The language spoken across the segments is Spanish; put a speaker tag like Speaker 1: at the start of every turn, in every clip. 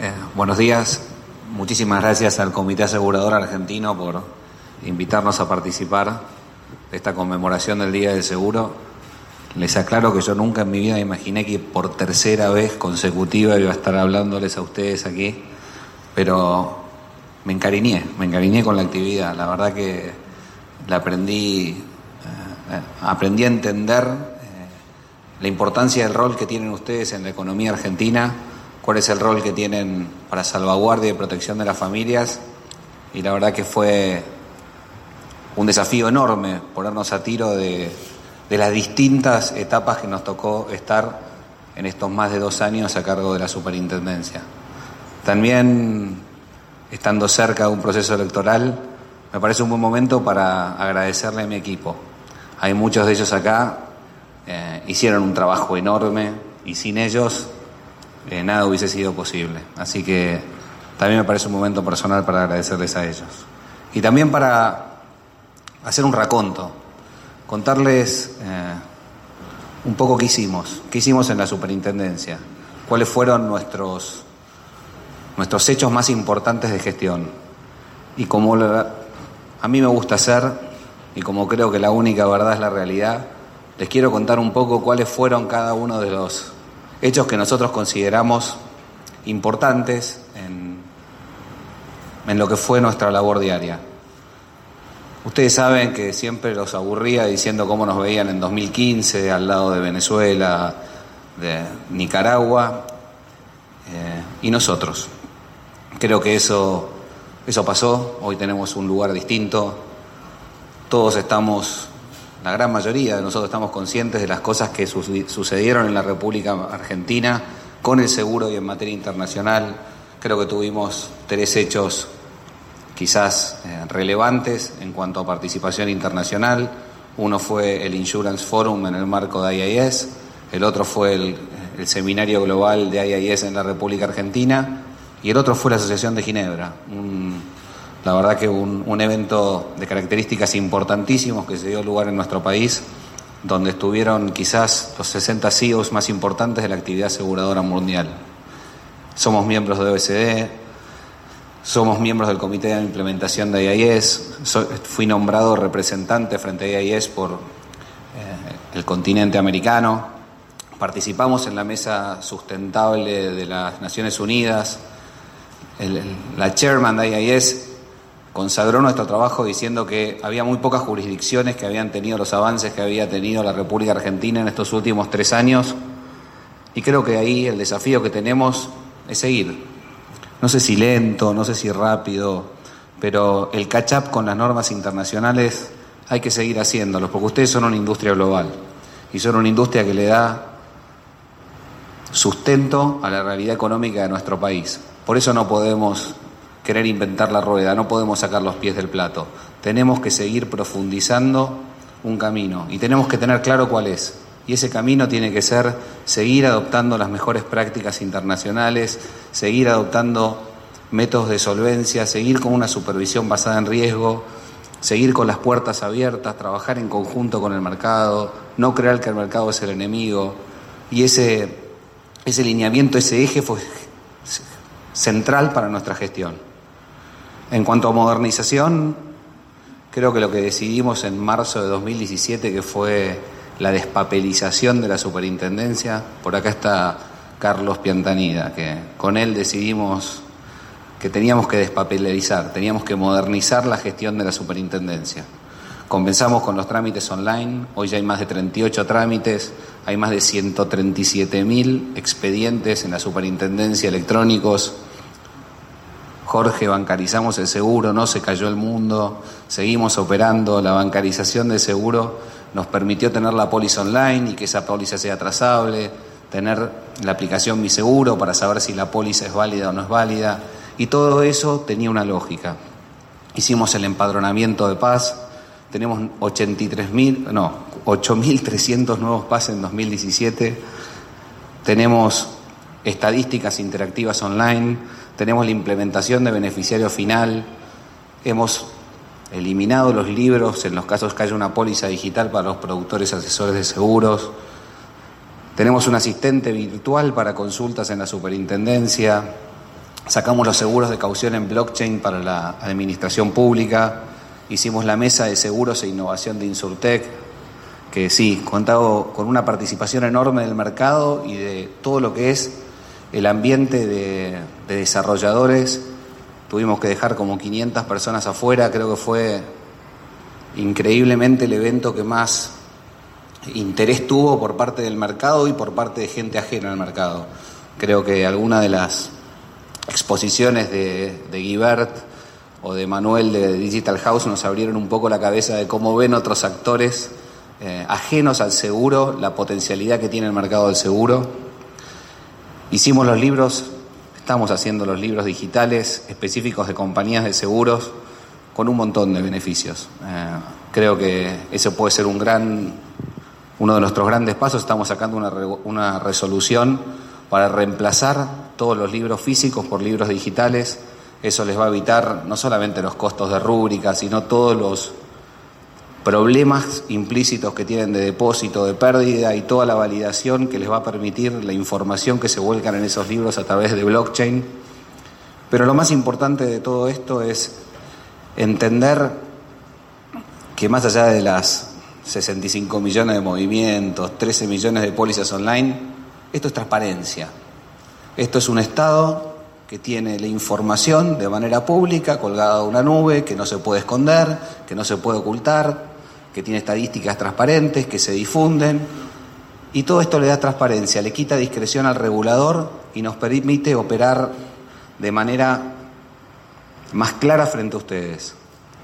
Speaker 1: Buenos días. Muchísimas gracias al Comité Asegurador Argentino por invitarnos a participar de esta conmemoración del Día del Seguro. Les aclaro que yo nunca en mi vida imaginé que por tercera vez consecutiva iba a estar hablándoles a ustedes aquí, pero me encariñé con la actividad. La verdad que la aprendí a entender la importancia del rol que tienen ustedes en la economía argentina, cuál es el rol que tienen para salvaguardia y protección de las familias, y la verdad que fue un desafío enorme ponernos a tiro de las distintas etapas que nos tocó estar en estos más de 2 años a cargo de la superintendencia. También, estando cerca de un proceso electoral, me parece un buen momento para agradecerle a mi equipo. Hay muchos de ellos acá, hicieron un trabajo enorme y sin ellos nada hubiese sido posible. Así que también me parece un momento personal para agradecerles a ellos. Y también para hacer un raconto, contarles un poco qué hicimos en la superintendencia, cuáles fueron nuestros hechos más importantes de gestión. Y como a mí me gusta hacer, y como creo que la única verdad es la realidad, les quiero contar un poco cuáles fueron cada uno de los hechos que nosotros consideramos importantes en lo que fue nuestra labor diaria. Ustedes saben que siempre los aburría diciendo cómo nos veían en 2015 al lado de Venezuela, de Nicaragua, y nosotros. Creo que eso pasó. Hoy tenemos un lugar distinto. Todos estamos, la gran mayoría de nosotros estamos conscientes de las cosas que sucedieron en la República Argentina con el seguro y en materia internacional. Creo que tuvimos 3 hechos quizás relevantes en cuanto a participación internacional. Uno fue el Insurance Forum en el marco de IIS, el otro fue el Seminario Global de IIS en la República Argentina, y el otro fue la Asociación de Ginebra. La verdad que un evento de características importantísimos que se dio lugar en nuestro país, donde estuvieron quizás los 60 CEOs más importantes de la actividad aseguradora mundial. Somos miembros de OECD, somos miembros del Comité de Implementación de IIS, fui nombrado representante frente a IIS por el continente americano, participamos en la Mesa Sustentable de las Naciones Unidas, la chairman de IIS consagró nuestro trabajo diciendo que había muy pocas jurisdicciones que habían tenido los avances que había tenido la República Argentina en estos últimos 3 años, y creo que ahí el desafío que tenemos es seguir. No sé si lento, no sé si rápido, pero el catch-up con las normas internacionales hay que seguir haciéndolo, porque ustedes son una industria global y son una industria que le da sustento a la realidad económica de nuestro país. Por eso no podemos querer inventar la rueda, no podemos sacar los pies del plato. Tenemos que seguir profundizando un camino y tenemos que tener claro cuál es. Y ese camino tiene que ser seguir adoptando las mejores prácticas internacionales, seguir adoptando métodos de solvencia, seguir con una supervisión basada en riesgo, seguir con las puertas abiertas, trabajar en conjunto con el mercado, no creer que el mercado es el enemigo. Y ese lineamiento, ese eje fue central para nuestra gestión. En cuanto a modernización, creo que lo que decidimos en marzo de 2017, que fue la despapelización de la superintendencia, por acá está Carlos Piantanida, que con él decidimos que teníamos que despapelizar, teníamos que modernizar la gestión de la superintendencia. Comenzamos con los trámites online, hoy ya hay más de 38 trámites, hay más de 137.000 expedientes en la superintendencia electrónicos. Jorge, bancarizamos el seguro, no se cayó el mundo, seguimos operando. La bancarización del seguro nos permitió tener la póliza online y que esa póliza sea trazable, tener la aplicación Mi Seguro para saber si la póliza es válida o no es válida, y todo eso tenía una lógica. Hicimos el empadronamiento de PAS, tenemos 8.300 nuevos PAS en 2017, tenemos estadísticas interactivas online, tenemos la implementación de beneficiario final, hemos eliminado los libros en los casos que haya una póliza digital para los productores asesores de seguros, tenemos un asistente virtual para consultas en la superintendencia, Sacamos los seguros de caución en blockchain para la administración pública. Hicimos la mesa de seguros e innovación de Insurtech, que sí, contaba con una participación enorme del mercado y de todo lo que es el ambiente de desarrolladores. Tuvimos que dejar como 500 personas afuera. Creo que fue increíblemente el evento que más interés tuvo por parte del mercado y por parte de gente ajena al mercado. Creo que alguna de las exposiciones de Guibert o de Manuel de Digital House nos abrieron un poco la cabeza de cómo ven otros actores ajenos al seguro, la potencialidad que tiene el mercado del seguro. Hicimos los libros, estamos haciendo los libros digitales específicos de compañías de seguros con un montón de beneficios. Creo que ese puede ser uno de nuestros grandes pasos. Estamos sacando una resolución para reemplazar todos los libros físicos por libros digitales. Eso les va a evitar no solamente los costos de rúbrica, sino todos los problemas implícitos que tienen de depósito, de pérdida y toda la validación que les va a permitir la información que se vuelcan en esos libros a través de blockchain. Pero lo más importante de todo esto es entender que más allá de las 65 millones de movimientos, 13 millones de pólizas online, esto es transparencia. Esto es un Estado que tiene la información de manera pública, colgada a una nube, que no se puede esconder, que no se puede ocultar, que tiene estadísticas transparentes, que se difunden. Y todo esto le da transparencia, le quita discreción al regulador y nos permite operar de manera más clara frente a ustedes.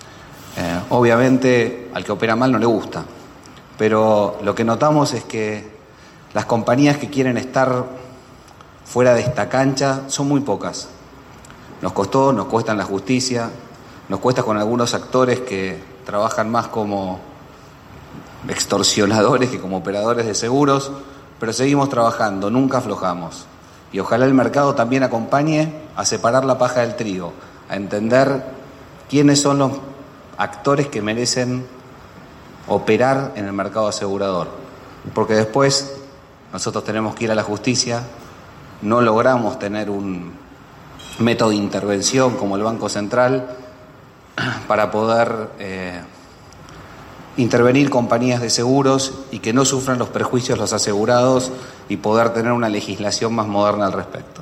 Speaker 1: Obviamente al que opera mal no le gusta, pero lo que notamos es que las compañías que quieren estar fuera de esta cancha son muy pocas. Nos cuesta en la justicia, nos cuesta con algunos actores que trabajan más como extorsionadores que como operadores de seguros, pero seguimos trabajando, nunca aflojamos. Y ojalá el mercado también acompañe a separar la paja del trigo, a entender quiénes son los actores que merecen operar en el mercado asegurador. Porque después nosotros tenemos que ir a la justicia, no logramos tener un método de intervención como el Banco Central para poder intervenir compañías de seguros y que no sufran los perjuicios los asegurados y poder tener una legislación más moderna al respecto.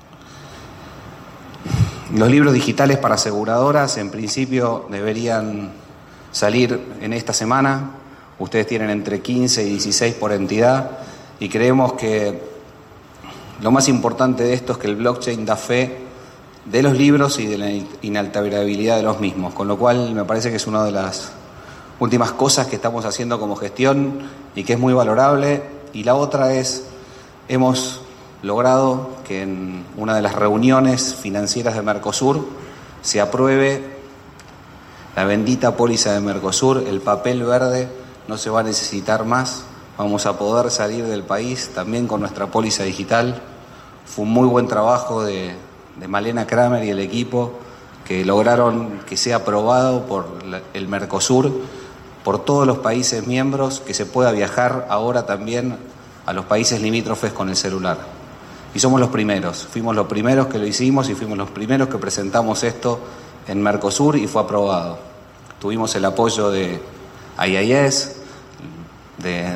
Speaker 1: Los libros digitales para aseguradoras en principio deberían salir en esta semana. Ustedes tienen entre 15 y 16 por entidad y creemos que lo más importante de esto es que el blockchain da fe de los libros y de la inalterabilidad de los mismos, con lo cual me parece que es una de las últimas cosas que estamos haciendo como gestión y que es muy valorable. Y la otra es, hemos logrado que en una de las reuniones financieras de Mercosur se apruebe la bendita póliza de Mercosur, el papel verde no se va a necesitar más, vamos a poder salir del país también con nuestra póliza digital. Fue un muy buen trabajo de Malena Kramer y el equipo que lograron que sea aprobado por el Mercosur, por todos los países miembros, que se pueda viajar ahora también a los países limítrofes con el celular. Y somos los primeros, fuimos los primeros que lo hicimos y fuimos los primeros que presentamos esto en Mercosur y fue aprobado. Tuvimos el apoyo de IIS, de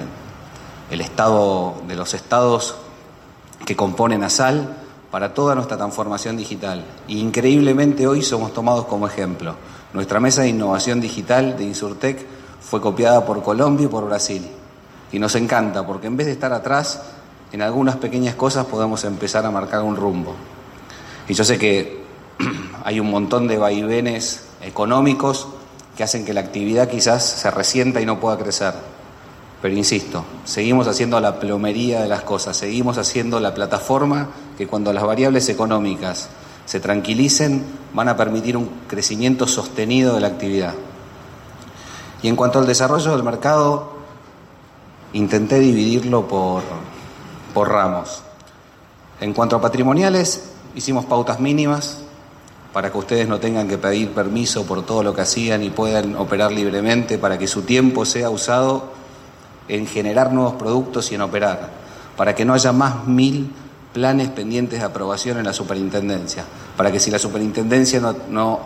Speaker 1: los estados que componen ASAL para toda nuestra transformación digital. Y increíblemente hoy somos tomados como ejemplo. Nuestra mesa de innovación digital de Insurtech fue copiada por Colombia y por Brasil. Y nos encanta porque en vez de estar atrás, en algunas pequeñas cosas podemos empezar a marcar un rumbo. Y yo sé que hay un montón de vaivenes económicos que hacen que la actividad quizás se resienta y no pueda crecer. Pero insisto, seguimos haciendo la plomería de las cosas, seguimos haciendo la plataforma que cuando las variables económicas se tranquilicen van a permitir un crecimiento sostenido de la actividad. Y en cuanto al desarrollo del mercado, intenté dividirlo por ramos. En cuanto a patrimoniales, hicimos pautas mínimas para que ustedes no tengan que pedir permiso por todo lo que hacían y puedan operar libremente, para que su tiempo sea usado en generar nuevos productos y en operar, para que no haya más 1000 planes pendientes de aprobación en la superintendencia, para que si la superintendencia no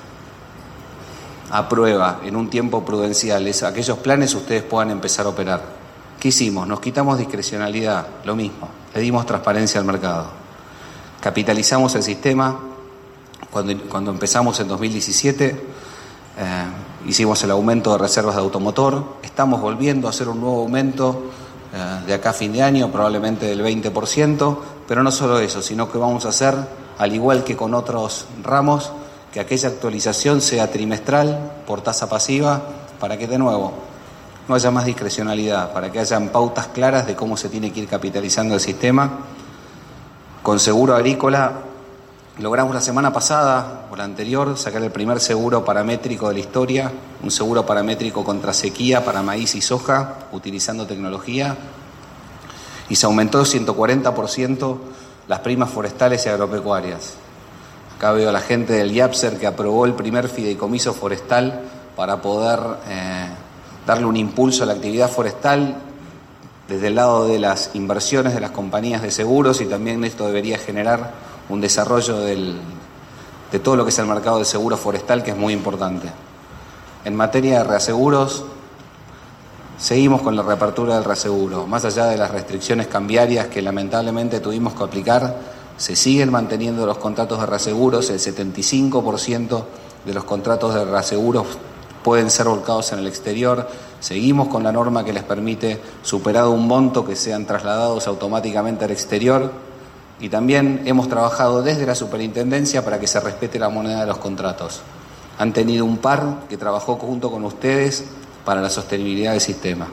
Speaker 1: aprueba en un tiempo prudencial aquellos planes, ustedes puedan empezar a operar. ¿Qué hicimos? Nos quitamos discrecionalidad, lo mismo, le dimos transparencia al mercado. Capitalizamos el sistema. Cuando empezamos en 2017, hicimos el aumento de reservas de automotor. Estamos volviendo a hacer un nuevo aumento de acá a fin de año, probablemente del 20%, pero no solo eso, sino que vamos a hacer, al igual que con otros ramos, que aquella actualización sea trimestral por tasa pasiva, para que de nuevo no haya más discrecionalidad, para que hayan pautas claras de cómo se tiene que ir capitalizando el sistema. Con seguro agrícola logramos la semana pasada o la anterior sacar el primer seguro paramétrico de la historia, un seguro paramétrico contra sequía para maíz y soja, utilizando tecnología, y se aumentó 140% las primas forestales y agropecuarias. Acá veo a la gente del IAPSER que aprobó el primer fideicomiso forestal para poder darle un impulso a la actividad forestal desde el lado de las inversiones de las compañías de seguros, y también esto debería generar un desarrollo de todo lo que es el mercado de seguro forestal, que es muy importante. En materia de reaseguros, seguimos con la reapertura del reaseguro. Más allá de las restricciones cambiarias que lamentablemente tuvimos que aplicar, se siguen manteniendo los contratos de reaseguros. El 75% de los contratos de reaseguros pueden ser volcados en el exterior. Seguimos con la norma que les permite, superado un monto, que sean trasladados automáticamente al exterior. Y también hemos trabajado desde la superintendencia para que se respete la moneda de los contratos. Han tenido un par que trabajó junto con ustedes para la sostenibilidad del sistema.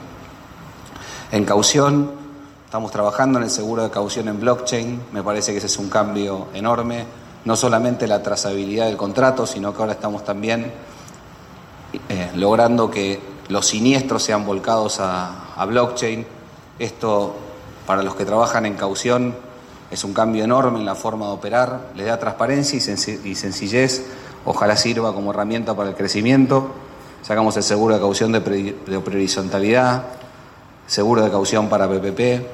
Speaker 1: En caución, estamos trabajando en el seguro de caución en blockchain. Me parece que ese es un cambio enorme. No solamente la trazabilidad del contrato, sino que ahora estamos también logrando que los siniestros sean volcados a blockchain. Esto, para los que trabajan en caución, es un cambio enorme en la forma de operar, le da transparencia y sencillez, ojalá sirva como herramienta para el crecimiento. Sacamos el seguro de caución de horizontalidad, seguro de caución para PPP.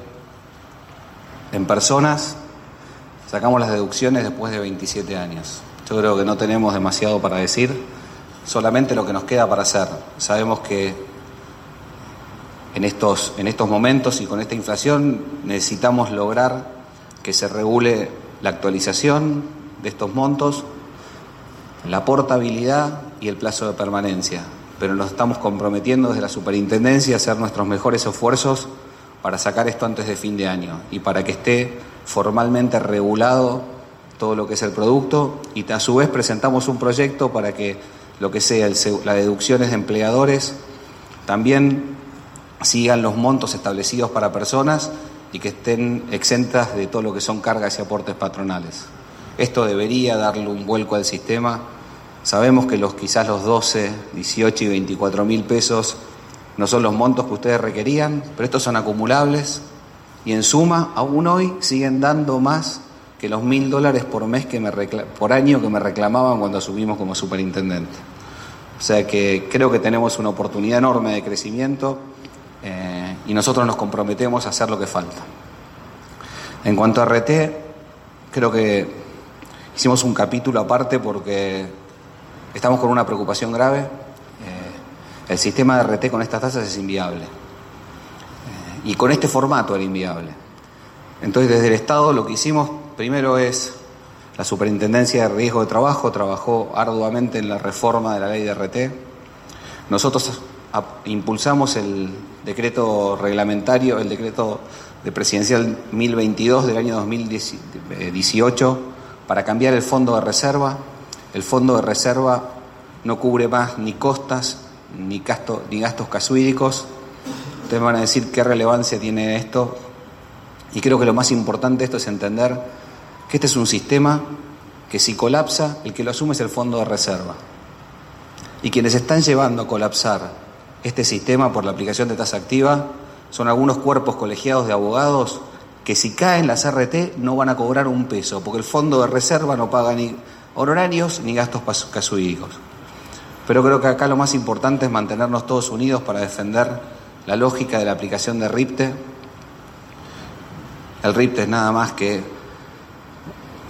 Speaker 1: En personas, sacamos las deducciones después de 27 años. Yo creo que no tenemos demasiado para decir, solamente lo que nos queda para hacer. Sabemos que en estos momentos y con esta inflación necesitamos lograr que se regule la actualización de estos montos, la portabilidad y el plazo de permanencia. Pero nos estamos comprometiendo desde la superintendencia a hacer nuestros mejores esfuerzos para sacar esto antes de fin de año y para que esté formalmente regulado todo lo que es el producto, y a su vez presentamos un proyecto para que lo que sea las deducciones de empleadores también sigan los montos establecidos para personas y que estén exentas de todo lo que son cargas y aportes patronales. Esto debería darle un vuelco al sistema. Sabemos que quizás los 12, 18 y 24 mil pesos no son los montos que ustedes requerían, pero estos son acumulables y en suma, aún hoy, siguen dando más que los $1.000 por mes por año que me reclamaban cuando asumimos como superintendente. O sea que creo que tenemos una oportunidad enorme de crecimiento. Y nosotros nos comprometemos a hacer lo que falta. En cuanto a RT, creo que hicimos un capítulo aparte porque estamos con una preocupación grave. El sistema de RT con estas tasas es inviable. Y con este formato era inviable. Entonces, desde el Estado lo que hicimos primero es, la Superintendencia de Riesgo de Trabajo trabajó arduamente en la reforma de la ley de RT. Nosotros impulsamos el decreto reglamentario, el decreto de presidencial 1022 del año 2018 para cambiar el fondo de reserva. El fondo de reserva no cubre más ni costas ni gastos casuídicos. Ustedes van a decir qué relevancia tiene esto, y creo que lo más importante de esto es entender que este es un sistema que, si colapsa, el que lo asume es el fondo de reserva, y quienes están llevando a colapsar este sistema por la aplicación de tasa activa son algunos cuerpos colegiados de abogados que, si caen las RT, no van a cobrar un peso, porque el fondo de reserva no paga ni honorarios ni gastos casuídicos. Pero creo que acá lo más importante es mantenernos todos unidos para defender la lógica de la aplicación de RIPTE. El RIPTE es nada más que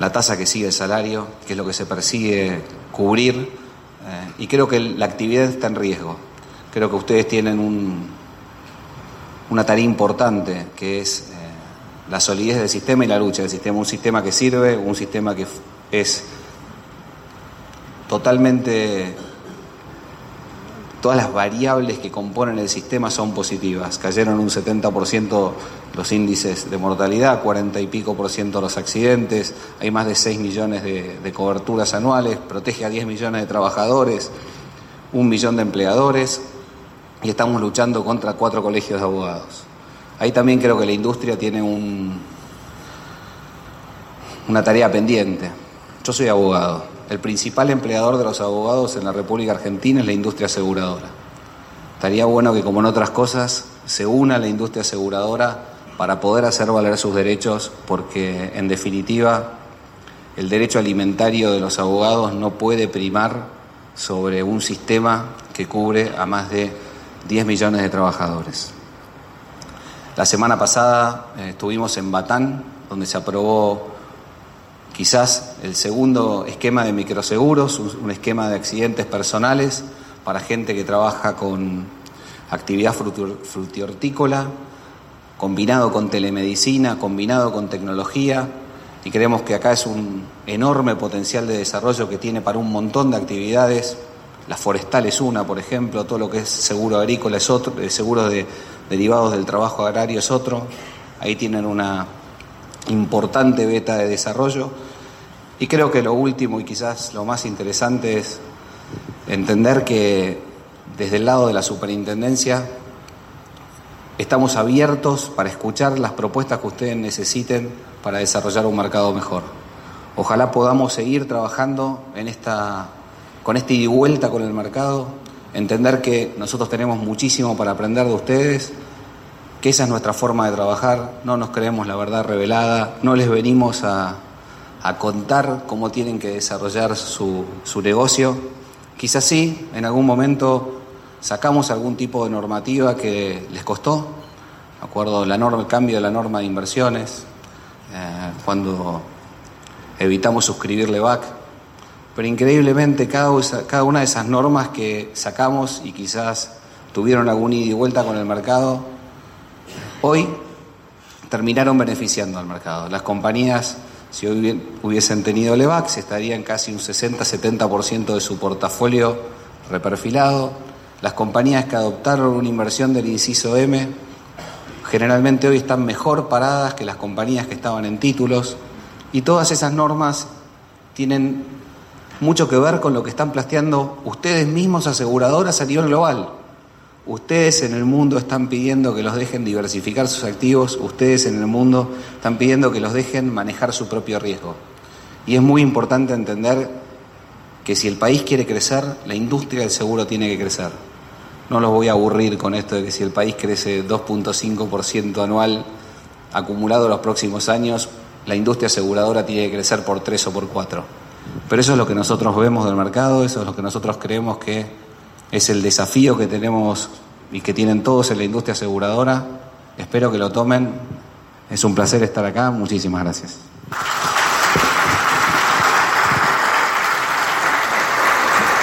Speaker 1: la tasa que sigue el salario, que es lo que se persigue cubrir, y creo que la actividad está en riesgo. Creo que ustedes tienen una tarea importante, que es la solidez del sistema y la lucha del sistema. Un sistema que sirve, un sistema que es totalmente... Todas las variables que componen el sistema son positivas. Cayeron un 70% los índices de mortalidad, 40 y pico % los accidentes, hay más de 6 millones de coberturas anuales, protege a 10 millones de trabajadores, 1 millón de empleadores, y estamos luchando contra 4 colegios de abogados. Ahí también creo que la industria tiene una tarea pendiente. Yo soy abogado. El principal empleador de los abogados en la República Argentina es la industria aseguradora. Estaría bueno que, como en otras cosas, se una la industria aseguradora para poder hacer valer sus derechos, porque, en definitiva, el derecho alimentario de los abogados no puede primar sobre un sistema que cubre a más de 10 millones de trabajadores. La semana pasada estuvimos en Batán, donde se aprobó quizás el segundo esquema de microseguros, un esquema de accidentes personales para gente que trabaja con actividad frutihortícola, combinado con telemedicina, combinado con tecnología, y creemos que acá es un enorme potencial de desarrollo que tiene para un montón de actividades. La forestal es una, por ejemplo, todo lo que es seguro agrícola es otro, seguros derivados del trabajo agrario es otro. Ahí tienen una importante beta de desarrollo, y creo que lo último y quizás lo más interesante es entender que desde el lado de la superintendencia estamos abiertos para escuchar las propuestas que ustedes necesiten para desarrollar un mercado mejor. Ojalá podamos seguir trabajando con esta ida y vuelta con el mercado, entender que nosotros tenemos muchísimo para aprender de ustedes, que esa es nuestra forma de trabajar, no nos creemos la verdad revelada, no les venimos a contar cómo tienen que desarrollar su negocio. Quizás sí, en algún momento sacamos algún tipo de normativa que les costó, me acuerdo el cambio de la norma de inversiones, cuando evitamos suscribirle BAC, pero increíblemente cada una de esas normas que sacamos y quizás tuvieron algún ida y vuelta con el mercado, hoy terminaron beneficiando al mercado. Las compañías, si hoy hubiesen tenido LEVAC, se estarían casi un 60-70% de su portafolio reperfilado. Las compañías que adoptaron una inversión del inciso M generalmente hoy están mejor paradas que las compañías que estaban en títulos, y todas esas normas tienen mucho que ver con lo que están planteando ustedes mismos, aseguradoras, a nivel global. Ustedes en el mundo están pidiendo que los dejen diversificar sus activos, ustedes en el mundo están pidiendo que los dejen manejar su propio riesgo. Y es muy importante entender que si el país quiere crecer, la industria del seguro tiene que crecer. No los voy a aburrir con esto de que si el país crece 2.5% anual acumulado los próximos años, la industria aseguradora tiene que crecer por 3 o por 4. Pero eso es lo que nosotros vemos del mercado, eso es lo que nosotros creemos que es el desafío que tenemos y que tienen todos en la industria aseguradora. Espero que lo tomen. Es un placer estar acá. Muchísimas gracias.